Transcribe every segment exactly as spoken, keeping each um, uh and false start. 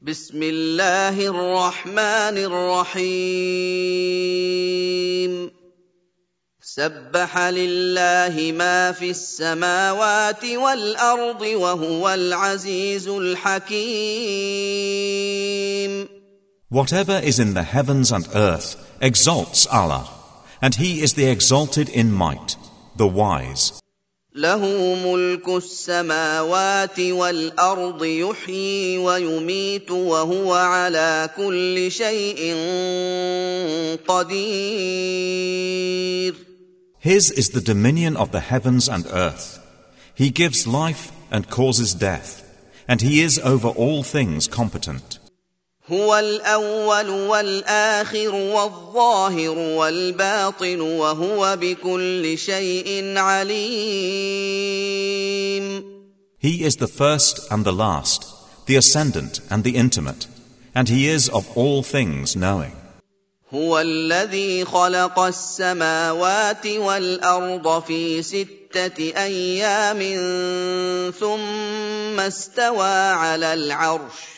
بسم الله الرحمن الرحيم سبح لله ما في السماوات والأرض وهو العزيز الحكيم. Whatever is in the heavens and earth exalts Allah, and He is the exalted in might, the wise. له ملك السماوات والأرض يحيي ويميت وهو على كل شيء قدير. His is the dominion of the heavens and earth. He gives life and causes death, and He is over all things competent. هو الأول والآخر والظاهر والباطن وهو بكل شيء عليم. He is the first and the last, the ascendant and the intimate, and He is of all things knowing. هو الذي خلق السماوات والأرض في ستة أيام ثم استوى على العرش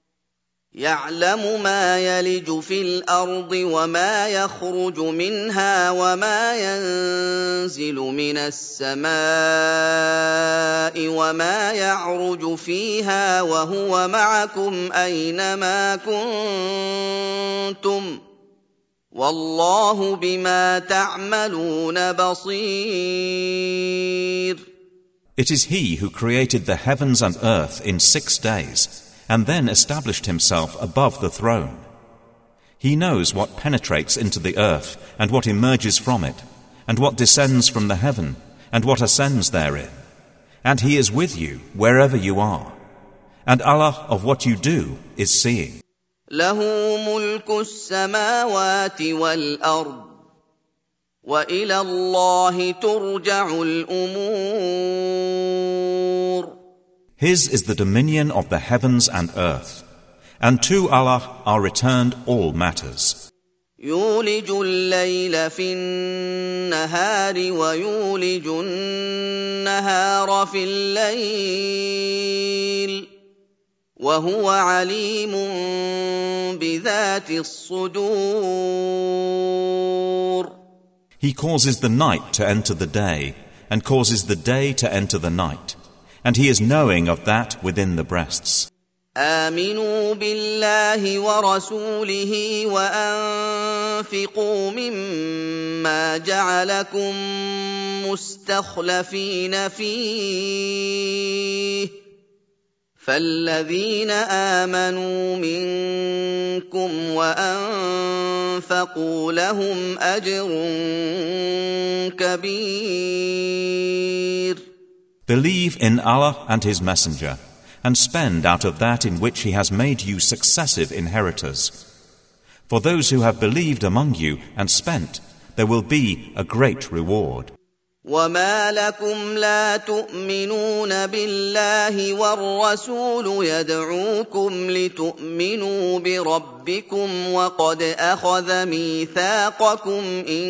يعلم ما يلج في الأرض وما يخرج منها وما ينزل من السماء وما يعرج فيها وهو معكم أينما كنتم والله بما تعملون بصير. It is He who created the heavens and earth in six days, and then established Himself above the throne. He knows what penetrates into the earth, and what emerges from it, and what descends from the heaven, and what ascends therein. And He is with you wherever you are. And Allah of what you do is seeing. له ملك السماوات والأرض وإلى الله ترجع الأمور. His is the dominion of the heavens and earth, and to Allah are returned all matters. يولج الليل في النهار ويولج النهار في الليل وهو عليم بذات الصدور. He causes the night to enter the day, and causes the day to enter the night. And He is knowing of that within the breasts. آمنوا بالله ورسوله وأنفقوا مما جعلكم مستخلفين فيه فالذين آمنوا منكم وأنفقوا لهم أجر كبير. Believe in Allah and His Messenger, and spend out of that in which He has made you successive inheritors. For those who have believed among you and spent, there will be a great reward. وما لكم لا تؤمنون بالله والرسول يدعوكم لتؤمنوا بربكم وقد أخذ ميثاقكم إن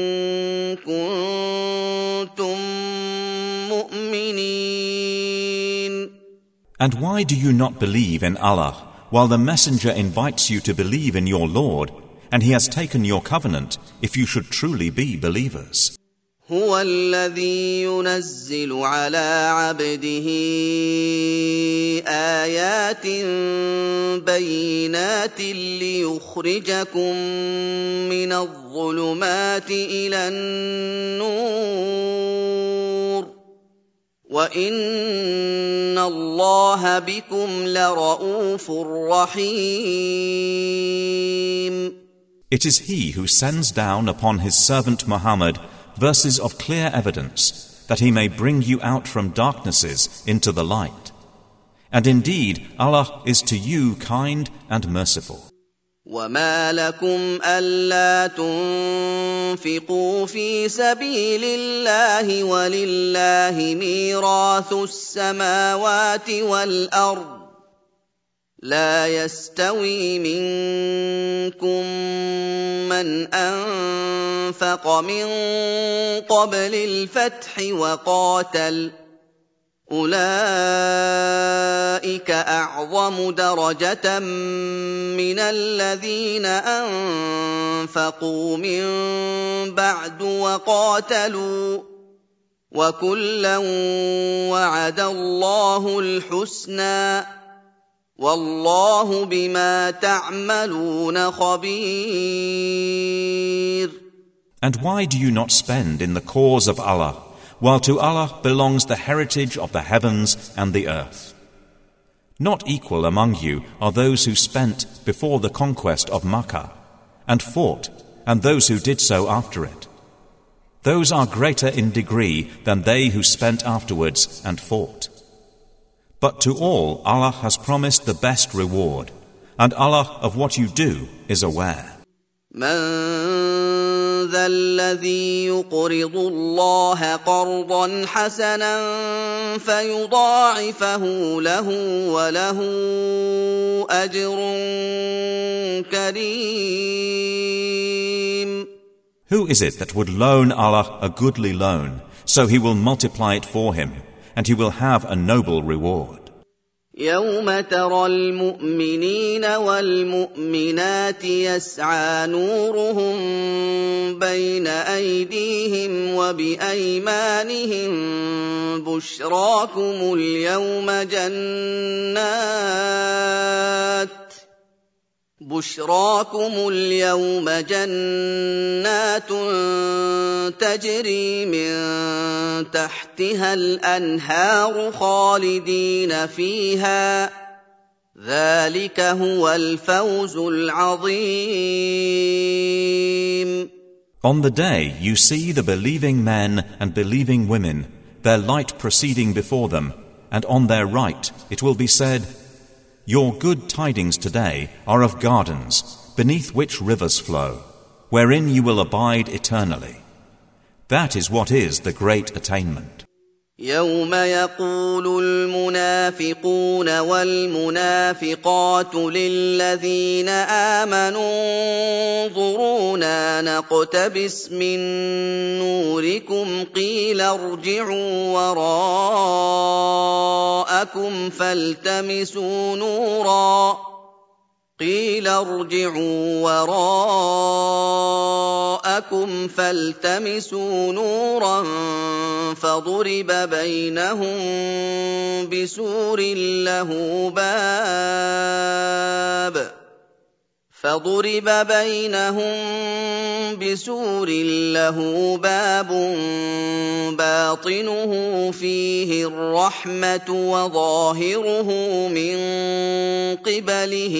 كنتم مؤمنين. And why do you not believe in Allah while the Messenger invites you to believe in your Lord, and He has taken your covenant if you should truly be believers? هو الذي ينزل على عبده آيات بينات ليخرجكم من الظلمات إلى النور وإن الله بكم لرءوف رحيم. It is He who sends down upon His servant Muhammad verses of clear evidence, that He may bring you out from darknesses into the light. And indeed, Allah is to you kind and merciful. وما لكم ألا تنفقوا في سبيل الله ولله ميراث السماوات والأرض لا يستوي منكم من أنفق من قبل الفتح وقاتل أولئك أعظم درجة من الذين أنفقوا من بعد وقاتلوا وكلا وعد الله الحسنى والله بما تعملون خبير. And why do you not spend in the cause of Allah, while to Allah belongs the heritage of the heavens and the earth? Not equal among you are those who spent before the conquest of Makkah, and fought, and those who did so after it. Those are greater in degree than they who spent afterwards and fought. But to all Allah has promised the best reward, and Allah of what you do is aware. من ذا الذي يقرض الله قرضا حسنا فيضاعفه له وله أجر كريم. Who is it that would loan Allah a goodly loan, so He will multiply it for him, and he will have a noble reward? يوم ترى المؤمنين والمؤمنات يسعى نورهم بين أيديهم وبأيمانهم بشراكم اليوم جنات بشراكم اليوم جنات تجري من تحتها الأنهار خالدين فيها ذلك هو الفوز العظيم. On the day you see the believing men and believing women, their light proceeding before them, and on their right it will be said, Your good tidings today are of gardens, beneath which rivers flow, wherein you will abide eternally. That is what is the great attainment. يوم يقول المنافقون والمنافقات للذين آمنوا انظرونا نقتبس من نوركم قيل ارجعوا وراءكم فالتمسوا نورا قيل ارجعوا وراءكم فالتمسوا نورا فضرب بينهم بسور له باب فضرب بينهم بسور له باب باطنه فيه الرحمة وظاهره من قبله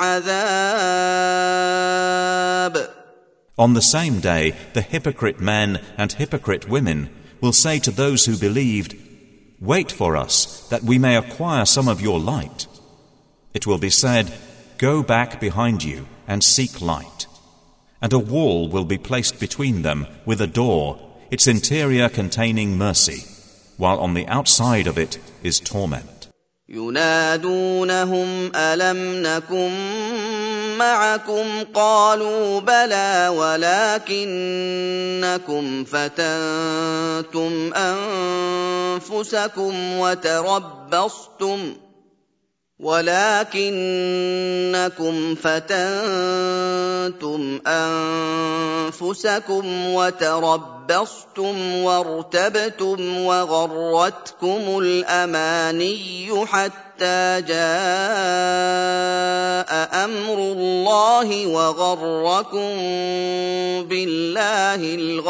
العذاب. On the same day, the hypocrite men and hypocrite women will say to those who believed, Wait for us, that we may acquire some of your light. It will be said, Go back behind you and seek light. And a wall will be placed between them with a door, its interior containing mercy, while on the outside of it is torment. ينادونهم ألم نكن معكم قالوا بلى ولكنكم فتنتم أنفسكم وتربصتم ولكنكم فتنتم أنفسكم وتربصتم وارتبتم وغرتكم الأماني حتى جاء أمر الله وغركم بالله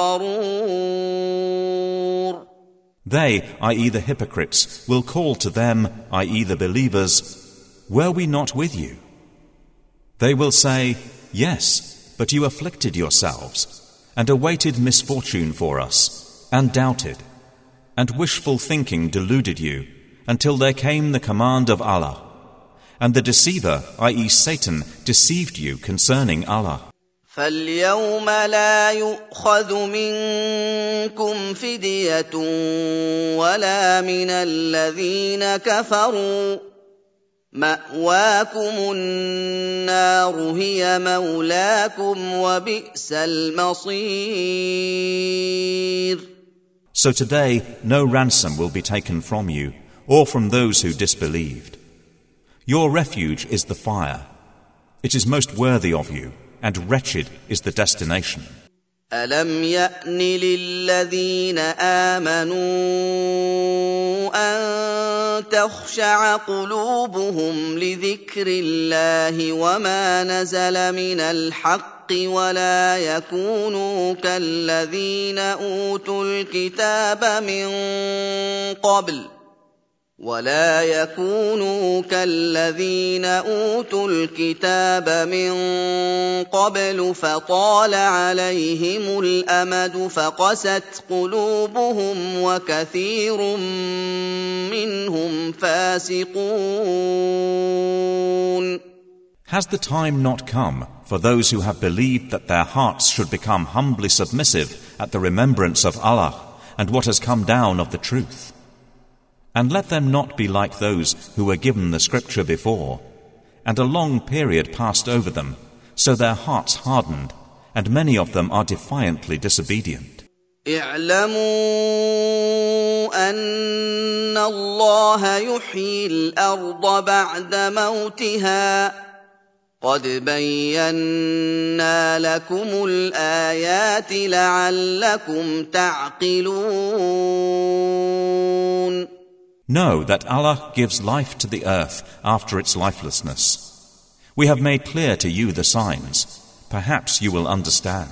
الغرور. They, that is the hypocrites, will call to them, that is the believers, Were we not with you? They will say, Yes, but you afflicted yourselves, and awaited misfortune for us, and doubted, and wishful thinking deluded you, until there came the command of Allah. And the deceiver, that is Satan, deceived you concerning Allah. فاليوم لا يؤخذ منكم فدية ولا من الذين كفروا مأواكم النار هي مولاكم وبئس المصير. So today no ransom will be taken from you, or from those who disbelieved. Your refuge is the fire. It is most worthy of you, and wretched is the destination. أَلَمْ يَأْنِ لِلَّذِينَ آمَنُوا أَن تَخْشَعَ قُلُوبُهُمْ لِذِكْرِ اللَّهِ وَمَا نَزَلَ مِنَ الْحَقِّ وَلَا يَكُونُوا كَالَّذِينَ أُوتُوا الْكِتَابَ مِن قَبْلُ ولا يكونوا كالذين أوتوا الكتاب من قبل فطال عليهم الأمد فقست قلوبهم وكثير منهم فاسقون. Has the time not come for those who have believed that their hearts should become humbly submissive at the remembrance of Allah and what has come down of the truth? And let them not be like those who were given the scripture before, and a long period passed over them, so their hearts hardened, and many of them are defiantly disobedient. اعلموا أن الله يحيي الأرض بعد موتها قد بينا لكم الآيات لعلكم تعقلون. Know that Allah gives life to the earth after its lifelessness. We have made clear to you the signs. Perhaps you will understand.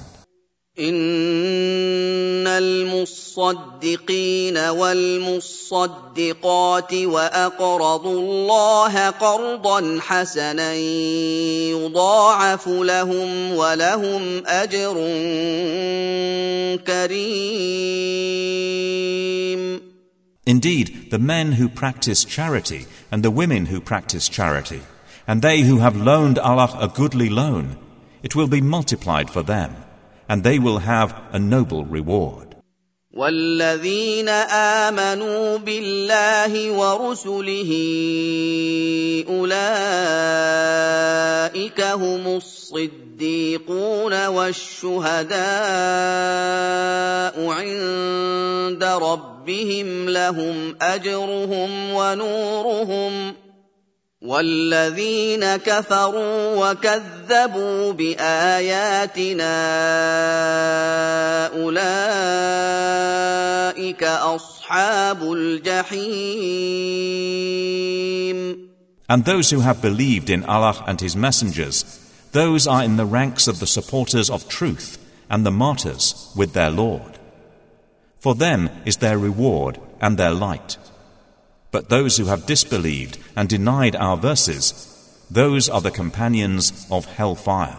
إن المصدقين والمصدقات وأقرضوا الله قرضا حسنا يضاعف لهم ولهم أجر كريم. Indeed, the men who practice charity and the women who practice charity, and they who have loaned Allah a goodly loan, it will be multiplied for them, and they will have a noble reward. وَالَّذِينَ آمَنُوا بِاللَّهِ وَرُسُلِهِ أُولَئِكَ هُمُ الصِّدِّيقُونَ وَالشُّهَدَاءُ عِندَ رَبِّهِمْ لَهُمْ أَجْرُهُمْ وَنُورُهُمْ وَالَّذِينَ كَفَرُوا وَكَذَّبُوا بِآيَاتِنَا أُولَئِكَ أَصْحَابُ الْجَحِيمِ. And those who have believed in Allah and His messengers, those are in the ranks of the supporters of truth and the martyrs with their Lord. For them is their reward and their light. But those who have disbelieved and denied our verses, those are the companions of hellfire.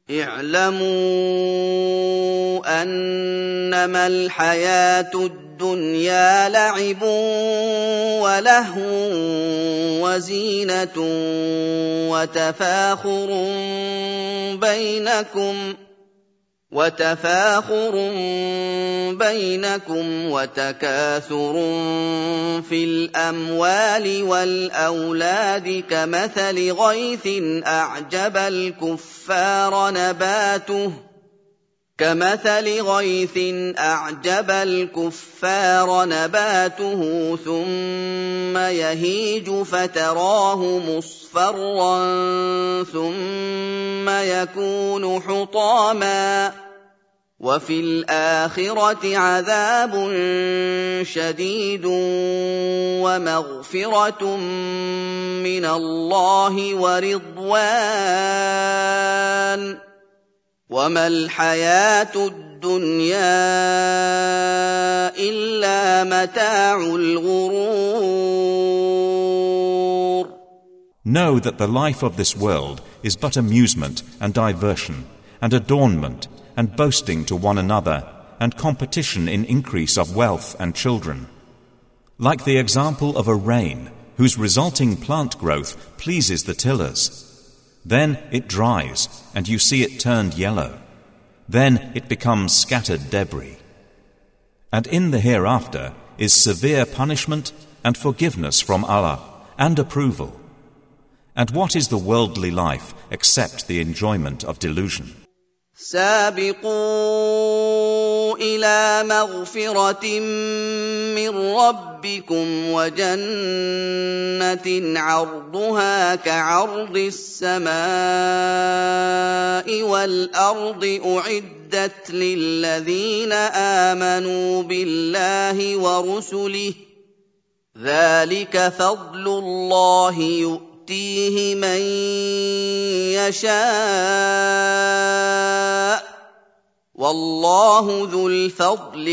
اعلموا أنما الحياة الدنيا لعب ولهو وزينة وتفاخر بينكم وتفاخر بينكم وتكاثر في الأموال والأولاد كمثل غيث أعجب الكفار نباته كمثل غيث أعجب الكفار نباته ثم يهيج فتراه مصفرا ثم يكون حطاما وفي الآخرة عذاب شديد ومغفرة من الله ورضوان وما الحياة الدنيا إلا متاع الغرور. Know that the life of this world is but amusement and diversion and adornment and boasting to one another and competition in increase of wealth and children. Like the example of a rain whose resulting plant growth pleases the tillers. Then it dries, and you see it turned yellow. Then it becomes scattered debris. And in the hereafter is severe punishment and forgiveness from Allah, and approval. And what is the worldly life except the enjoyment of delusion? سابقوا إلى مغفرة من ربكم وجنة عرضها كعرض السماء والأرض أعدت للذين آمنوا بالله ورسله ذلك فضل الله يؤتيه من يشاء والله ذو الفضل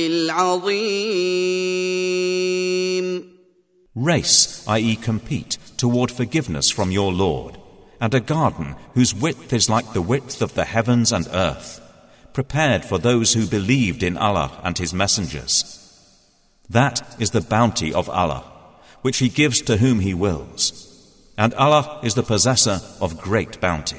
العظيم. Race, that is compete, toward forgiveness from your Lord, and a garden whose width is like the width of the heavens and earth, prepared for those who believed in Allah and His messengers. That is the bounty of Allah, which He gives to whom He wills, and Allah is the possessor of great bounty.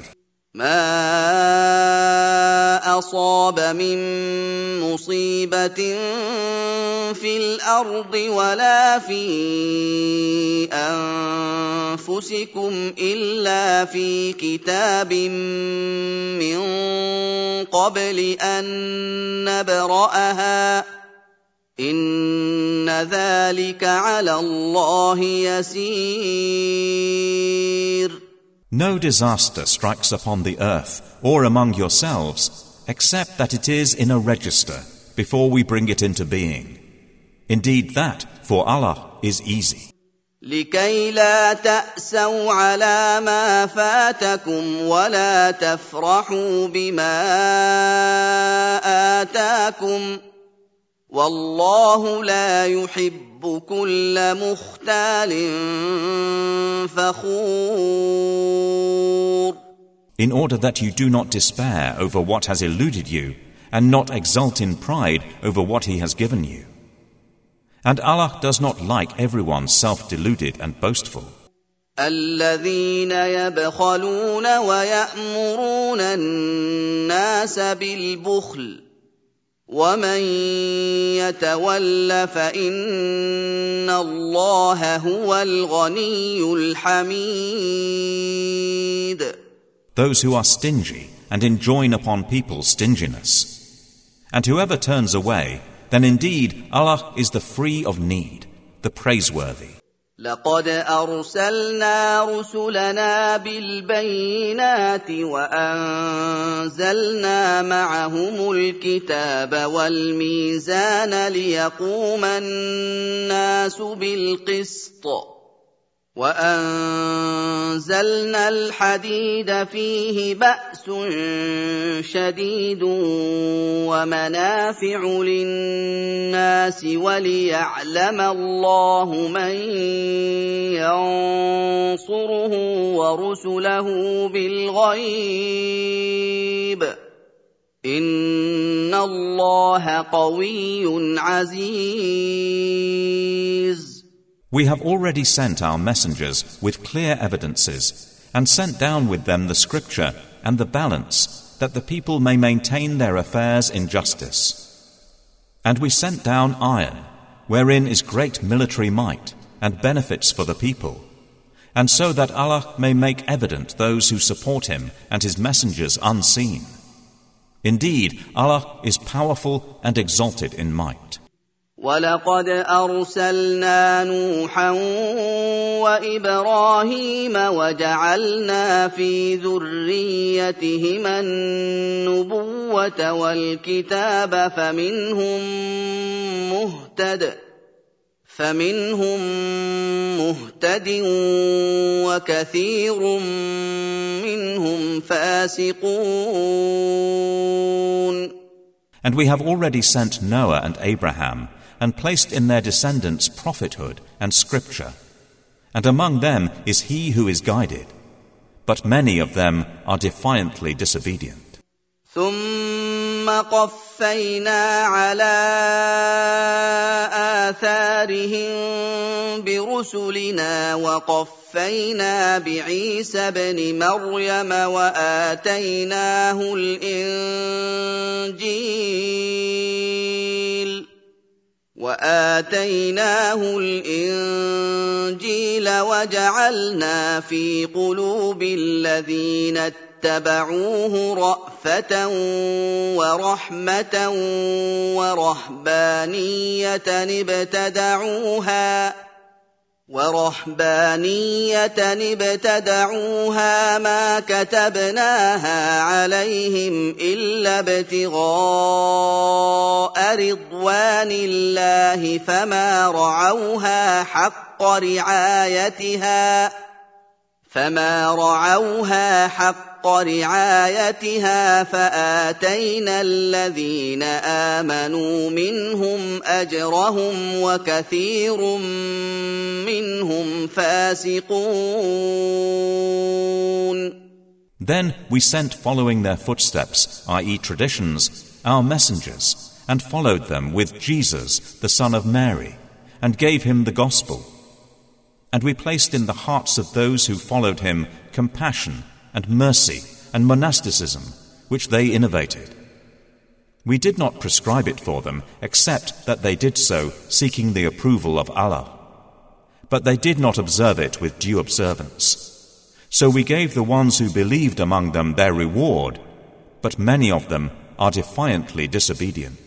ما أصاب من مصيبة في الأرض ولا في أنفسكم إلا في كتاب من قبل أن نبرأها إن ذلك على الله يسير. No disaster strikes upon the earth or among yourselves except that it is in a register before we bring it into being. Indeed, that for Allah is easy. لكي لا تأسوا على ما فاتكم ولا تفرحوا بما آتاكم والله لا يحب كل مختال فخور. In order that you do not despair over what has eluded you and not exult in pride over what He has given you. And Allah does not like everyone self-deluded and boastful. الذين يبخلون ويأمرون الناس بالبخل ومن يتول فإن الله هو الغني الحميد. Those who are stingy and enjoin upon people stinginess. And whoever turns away, then indeed Allah is the free of need, the praiseworthy. لقد أرسلنا رسلنا بالبينات وأنزلنا معهم الكتاب والميزان ليقوم الناس بالقسط وأنزلنا الحديد فيه بأس شديد ومنافع للناس وليعلم الله من ينصره ورسله بالغيب إن الله قوي عزيز. We have already sent our messengers with clear evidences and sent down with them the scripture and the balance that the people may maintain their affairs in justice. And we sent down iron, wherein is great military might and benefits for the people, and so that Allah may make evident those who support Him and His messengers unseen. Indeed, Allah is powerful and exalted in might. وَلَقَدْ أَرْسَلْنَا نُوحًا وَإِبْرَاهِيمَ وَجَعَلْنَا فِي ذُرِّيَّتِهِمَا النُّبُوَّةَ وَالْكِتَابَ فَمِنْهُم مُّهْتَدٍ فَمِنْهُم مُّهْتَدٍ وَكَثِيرٌ مِّنْهُمْ فَاسِقُونَ. And we have already sent Noah and Abraham and placed in their descendants prophethood and scripture. And among them is he who is guided, but many of them are defiantly disobedient. ثم قفينا على آثارهم برسلنا وقفينا بعيسى ابن مريم وآتيناه الإنجيل وآتيناه الإنجيل وجعلنا في قلوب الذين اتبعوا اتبعوه رأفة ورحمة ورهبانية ابتدعوها ورهبانية ابتدعوها ما كتبناها عليهم إلا ابتغاء رضوان الله فما رعوها حق رعايتها فما رعوها حق رعايتها فآتينا الذين آمنوا منهم أجرهم وكثير منهم فاسقون. Then we sent following their footsteps, that is traditions, our messengers, and followed them with Jesus, the son of Mary, and gave him the gospel. And we placed in the hearts of those who followed him compassion and mercy and monasticism, which they innovated. We did not prescribe it for them, except that they did so seeking the approval of Allah. But they did not observe it with due observance. So we gave the ones who believed among them their reward, but many of them are defiantly disobedient.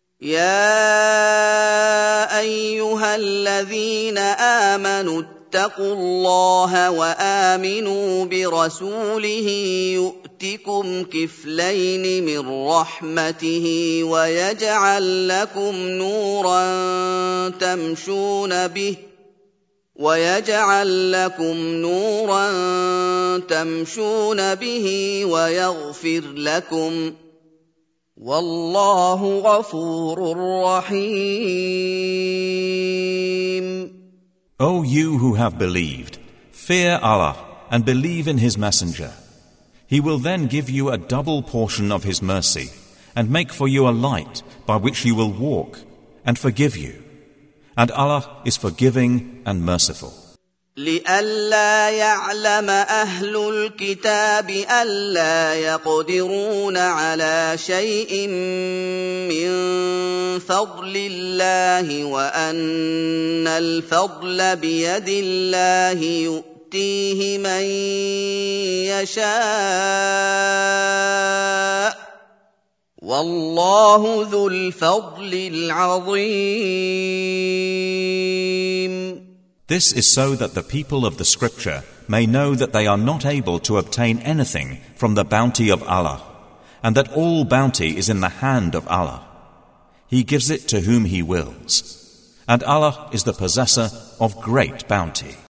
يا أيها الذين آمنوا اتقوا الله وآمنوا برسوله يؤتكم كفلين من رحمته ويجعل لكم نورا تمشون به ويجعل لكم نورا تمشون به ويغفر لكم والله غفور رحيم. O you who have believed, fear Allah and believe in His Messenger. He will then give you a double portion of His mercy and make for you a light by which you will walk and forgive you. And Allah is forgiving and merciful. لئلا يعلم أهل الكتاب ألا يقدرون على شيء من فضل الله وأن الفضل بيد الله يؤتيه من يشاء والله ذو الفضل العظيم. This is so that the people of the Scripture may know that they are not able to obtain anything from the bounty of Allah, and that all bounty is in the hand of Allah. He gives it to whom He wills, and Allah is the possessor of great bounty.